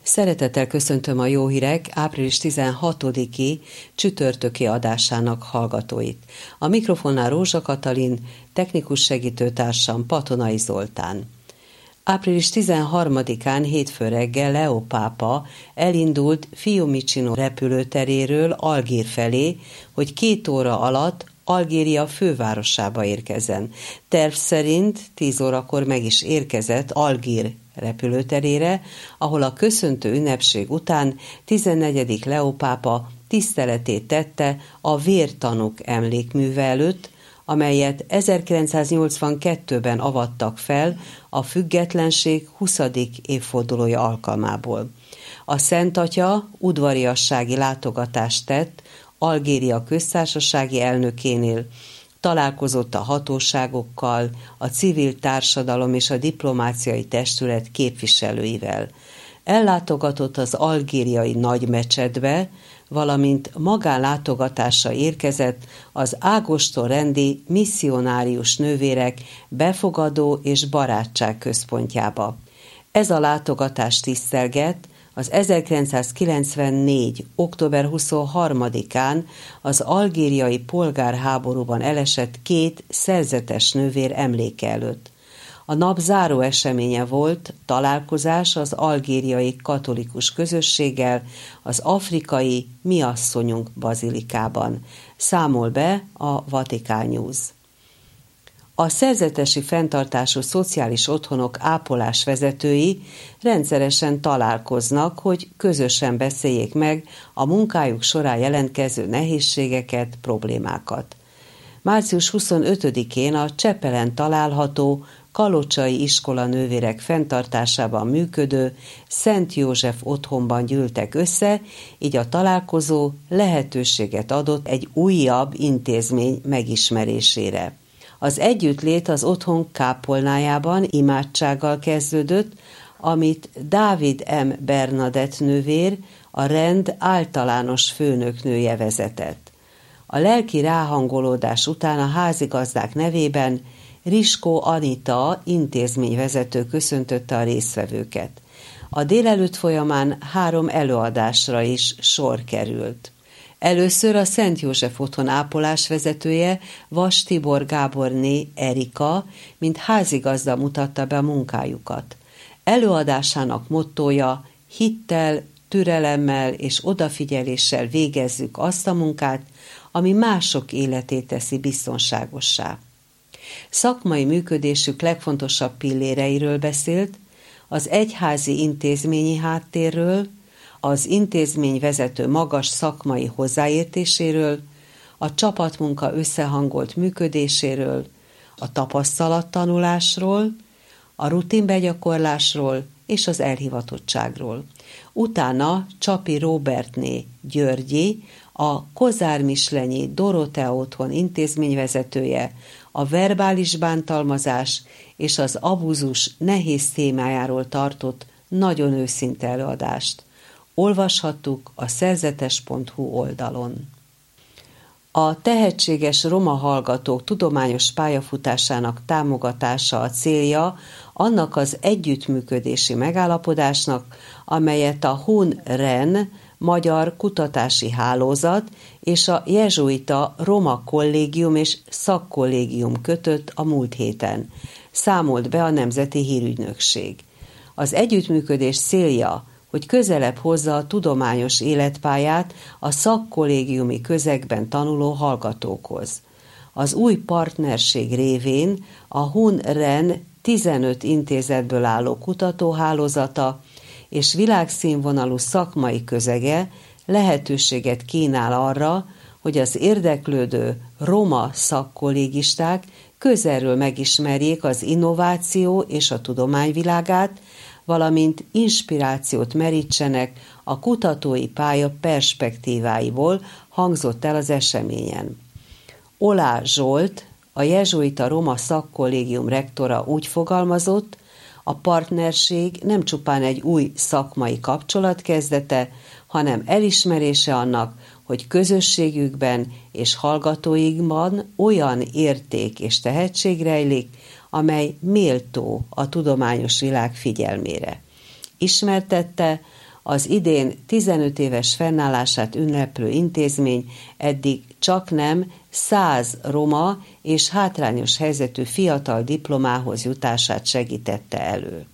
Szeretettel köszöntöm a Jó Hírek április 16-i csütörtöki adásának hallgatóit. A mikrofonnál Rózsa Katalin, technikus segítőtársam Patonai Zoltán. Április 13-án hétfő reggel Leó pápa elindult Fiumicino repülőteréről Algír felé, hogy 2 óra alatt Algéria fővárosába érkezzen. Terv szerint 10 órakor meg is érkezett Algír repülőterére, ahol a köszöntő ünnepség után 14. Leó pápa tiszteletét tette a vértanúk emlékműve előtt, amelyet 1982-ben avattak fel a függetlenség 20. évfordulója alkalmából. A Szent Atya udvariassági látogatást tett Algéria köztársasági elnökénél, találkozott a hatóságokkal, a civil társadalom és a diplomáciai testület képviselőivel. Ellátogatott az algériai nagymecsetbe, valamint magánlátogatásra érkezett az Ágoston rendi misszionárius nővérek befogadó és barátság központjába. Ez a látogatás tisztelget az 1994. október 23-án az algériai polgárháborúban elesett 2 szerzetes nővér emléke előtt. A nap záró eseménye volt találkozás az algériai katolikus közösséggel az afrikai Mi Asszonyunk bazilikában. Számol be a Vatican News. A szerzetesi fenntartású szociális otthonok ápolás vezetői rendszeresen találkoznak, hogy közösen beszéljék meg a munkájuk során jelentkező nehézségeket, problémákat. Március 25-én a Csepelen található Kalocsai iskola nővérek fenntartásában működő Szent József otthonban gyűltek össze, így a találkozó lehetőséget adott egy újabb intézmény megismerésére. Az együttlét az otthon kápolnájában imádsággal kezdődött, amit Dávid M. Bernadett nővér, a rend általános főnöknője vezetett. A lelki ráhangolódás után a házigazdák nevében Riskó Anita intézményvezető köszöntötte a résztvevőket. A délelőtt folyamán 3 előadásra is sor került. Először a Szent József otthon ápolás vezetője, Vas Tibor Gáborné Erika, mint házigazda mutatta be a munkájukat. Előadásának mottója: hittel, türelemmel és odafigyeléssel végezzük azt a munkát, ami mások életét teszi biztonságossá. Szakmai működésük legfontosabb pilléreiről beszélt, az egyházi intézményi háttérről, az intézmény vezető magas szakmai hozzáértéséről, a csapatmunka összehangolt működéséről, a tapasztalattanulásról, a rutinbegyakorlásról és az elhivatottságról. Utána Csapi Róbertné Györgyi, a Kozár-Mislenyi Dorotea otthon intézményvezetője, a verbális bántalmazás és az abúzus nehéz témájáról tartott nagyon őszinte előadást. Olvashattuk a szerzetes.hu oldalon. A tehetséges roma hallgatók tudományos pályafutásának támogatása a célja annak az együttműködési megállapodásnak, amelyet a HUN-REN Magyar Kutatási Hálózat és a jezsuita Roma Kollégium és Szakkollégium kötött a múlt héten, számolt be a Nemzeti Hírügynökség. Az együttműködés célja, hogy közelebb hozza a tudományos életpályát a szakkollégiumi közegben tanuló hallgatókhoz. Az új partnerség révén a HUN-REN 15 intézetből álló kutatóhálózata és világszínvonalú szakmai közege lehetőséget kínál arra, hogy az érdeklődő roma szakkollégisták közelről megismerjék az innováció és a tudományvilágát, valamint inspirációt merítsenek a kutatói pálya perspektíváiból, hangzott el az eseményen. Olá Zsolt, a jezsuita Roma Szakkollégium rektora úgy fogalmazott, a partnerség nem csupán egy új szakmai kapcsolat kezdete, hanem elismerése annak, hogy közösségükben és hallgatóikban olyan érték és tehetség rejlik, amely méltó a tudományos világ figyelmére. Ismertette, Az idén 15 éves fennállását ünneplő intézmény eddig csaknem 100 roma és hátrányos helyzetű fiatal diplomához jutását segítette elő.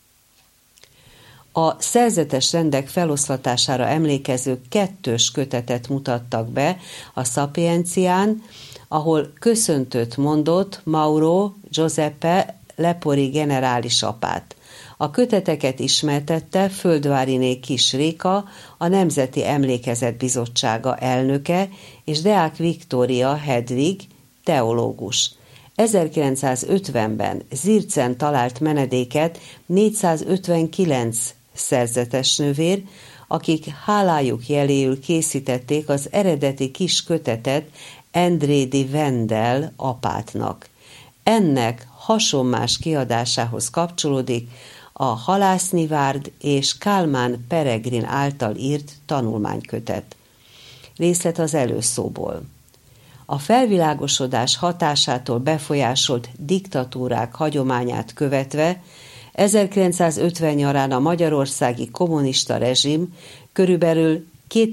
A szerzetes rendek feloszlatására emlékező 2. kötetet mutattak be a Szapiencián, ahol köszöntőt mondott Mauro Giuseppe Lepori generális apát. A köteteket ismertette Földváriné Kis Réka, a Nemzeti Emlékezet Bizottsága elnöke, és Deák Viktória Hedvig, teológus. 1950-ben Zircen talált menedéket 459 szerzetes nővér, akik hálájuk jeléül készítették az eredeti kis kötetet André de Vendel apátnak. Ennek hasonmás kiadásához kapcsolódik a Halásznyivárd és Kálmán Peregrin által írt tanulmánykötet. Részlet az előszóból. A felvilágosodás hatásától befolyásolt diktatúrák hagyományát követve 1950 nyarán a magyarországi kommunista rezsim körülbelül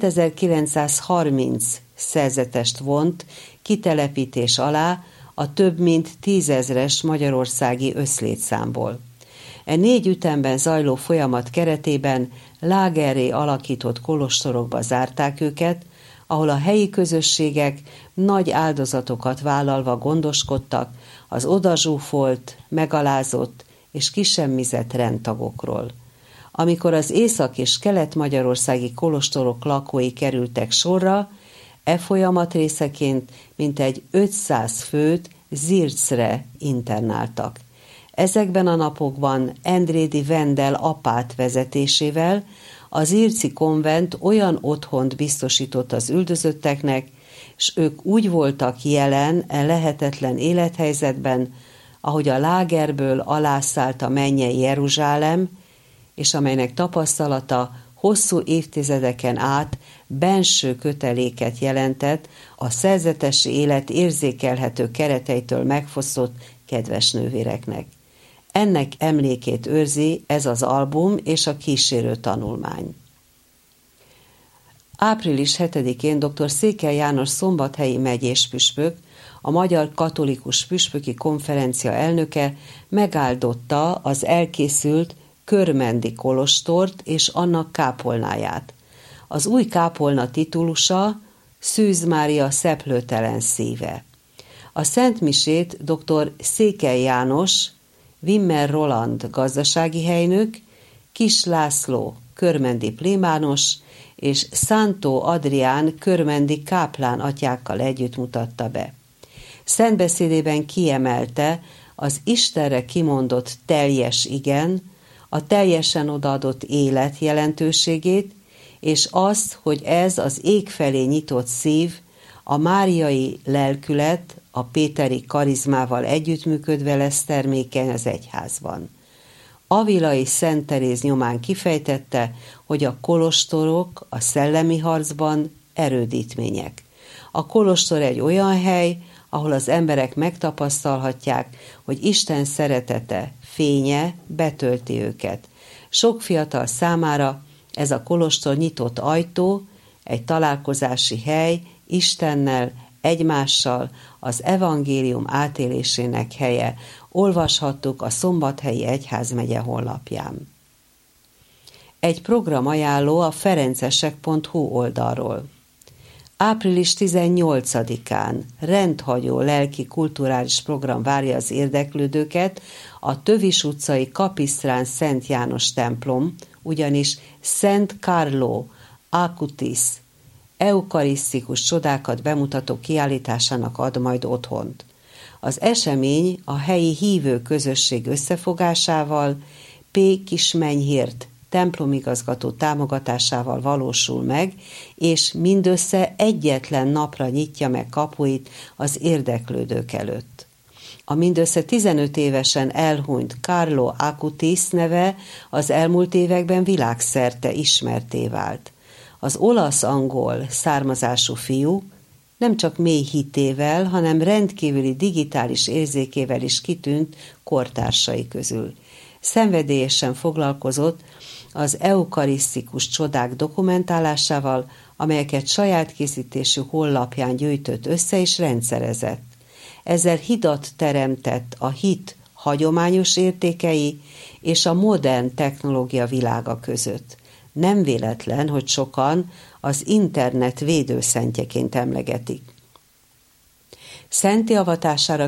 2930 szerzetest vont kitelepítés alá a több mint 10 000-es magyarországi összlétszámból. 4 ütemben zajló folyamat keretében lágerré alakított kolostorokba zárták őket, ahol a helyi közösségek nagy áldozatokat vállalva gondoskodtak az odazsúfolt, megalázott és kisemmizett rendtagokról. Amikor az észak- és kelet-magyarországi kolostorok lakói kerültek sorra, folyamat részeként mintegy 500 főt Zircre internáltak. Ezekben a napokban André de Vendel apát vezetésével az zirci konvent olyan otthont biztosított az üldözötteknek, s ők úgy voltak jelen lehetetlen élethelyzetben, ahogy a lágerből alászállt a mennyei Jeruzsálem, és amelynek tapasztalata hosszú évtizedeken át benső köteléket jelentett a szerzetesi élet érzékelhető kereteitől megfosztott kedves nővéreknek. Ennek emlékét őrzi ez az album és a kísérő tanulmány. Április 7-én dr. Székely János szombathelyi megyés püspök, a Magyar Katolikus Püspöki Konferencia elnöke megáldotta az elkészült Körmendi kolostort és annak kápolnáját. Az új kápolna titulusa Szűz Mária szeplőtelen szíve. A szentmisét dr. Székely János, Wimmer Roland gazdasági helynök, Kis László körmendi plébános és Szántó Adrián körmendi káplán atyákkal együtt mutatta be. Szentbeszédében kiemelte az Istenre kimondott teljes igen, a teljesen odaadott élet jelentőségét, és azt, hogy ez az ég felé nyitott szív, a máriai lelkület, a péteri karizmával együttműködve lesz termékeny az egyházban. Avilai Szent Teréz nyomán kifejtette, hogy a kolostorok a szellemi harcban erődítmények. A kolostor egy olyan hely, ahol az emberek megtapasztalhatják, hogy Isten szeretete, fénye betölti őket. Sok fiatal számára ez a kolostor nyitott ajtó, egy találkozási hely Istennel, egymással, az evangélium átélésének helye. Olvashattuk a Szombathelyi Egyházmegye honlapján. Egy programajánló a ferencesek.hu oldalról. Április 18-án rendhagyó lelki-kulturális program várja az érdeklődőket a Tövis utcai Kapisztrán Szent János templom, ugyanis Szent Carlo Acutis eukarisztikus csodákat bemutató kiállításának ad majd otthont. Az esemény a helyi hívő közösség összefogásával P. Kismenyhirt templomigazgató támogatásával valósul meg, és mindössze egyetlen napra nyitja meg kapuit az érdeklődők előtt. A mindössze 15 évesen elhunyt Carlo Acutis neve az elmúlt években világszerte ismertté vált. Az olasz-angol származású fiú nem csak mély hitével, hanem rendkívüli digitális érzékével is kitűnt kortársai közül. Szenvedélyesen foglalkozott az eukarisztikus csodák dokumentálásával, amelyeket saját készítésű honlapján gyűjtött össze és rendszerezett. Ezzel hidat teremtett a hit hagyományos értékei és a modern technológia világa között. Nem véletlen, hogy sokan az internet védőszentjeként emlegetik. Szenti avatására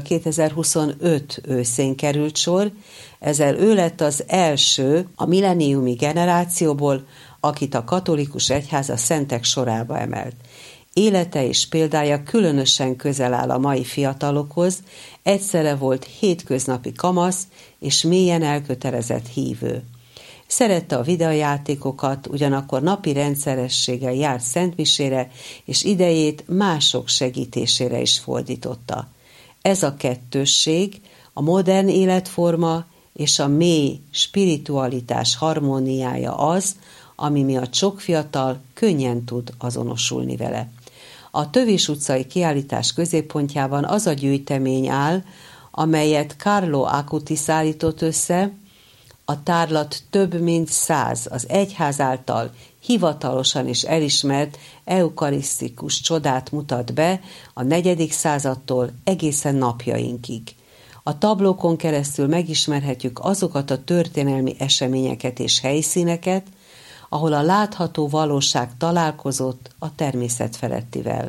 2025 őszén került sor, ezzel ő lett az első a milleniumi generációból, akit a katolikus egyház a szentek sorába emelt. Élete és példája különösen közel áll a mai fiatalokhoz, egyszerre volt hétköznapi kamasz és mélyen elkötelezett hívő. Szerette a videójátékokat, ugyanakkor napi rendszerességgel járt szentmisére, és idejét mások segítésére is fordította. Ez a kettősség, a modern életforma és a mély spiritualitás harmóniája az, ami miatt sok fiatal könnyen tud azonosulni vele. A Tövis utcai kiállítás középpontjában az a gyűjtemény áll, amelyet Carlo Acutis állított össze. A tárlat több mint 100 az egyház által hivatalosan is elismert eukarisztikus csodát mutat be a 4. századtól egészen napjainkig. A tablókon keresztül megismerhetjük azokat a történelmi eseményeket és helyszíneket, ahol a látható valóság találkozott a természet felettivel.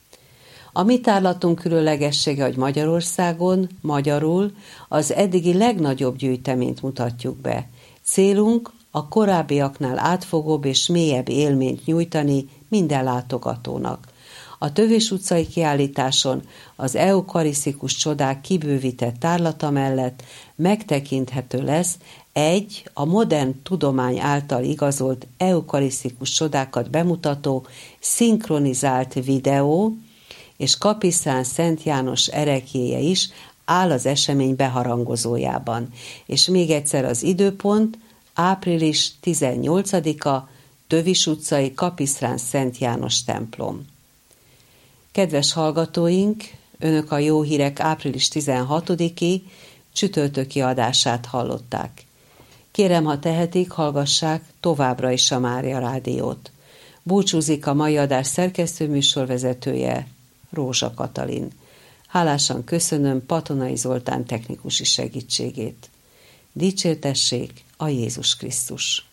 A mi tárlatunk különlegessége, hogy Magyarországon, magyarul az eddigi legnagyobb gyűjteményt mutatjuk be. Célunk a korábbiaknál átfogóbb és mélyebb élményt nyújtani minden látogatónak. A Tövis utcai kiállításon az eukarisztikus csodák kibővített tárlata mellett megtekinthető lesz egy a modern tudomány által igazolt eukarisztikus csodákat bemutató szinkronizált videó, és Kapisztrán Szent János ereklyéje is áll az esemény beharangozójában. És még egyszer az időpont, április 18-a, Tövis utcai Kapisztrán Szent János templom. Kedves hallgatóink, Önök a Jó Hírek április 16-i csütörtöki adását hallották. Kérem, ha tehetik, hallgassák továbbra is a Mária Rádiót. Búcsúzik a mai adás szerkesztő műsorvezetője, Rózsa Katalin. Hálásan köszönöm Patonai Zoltán technikusi segítségét. Dicsértessék a Jézus Krisztus!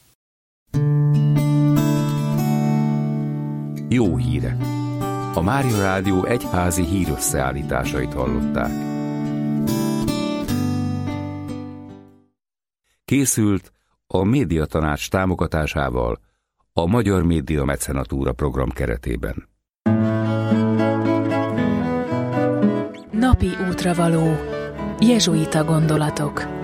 Jó hírek! A Mária Rádió egyházi hírösszeállításait hallották. Készült a Médiatanács támogatásával a Magyar Média Mecenatúra program keretében. Napi útravaló. Jezsuita gondolatok.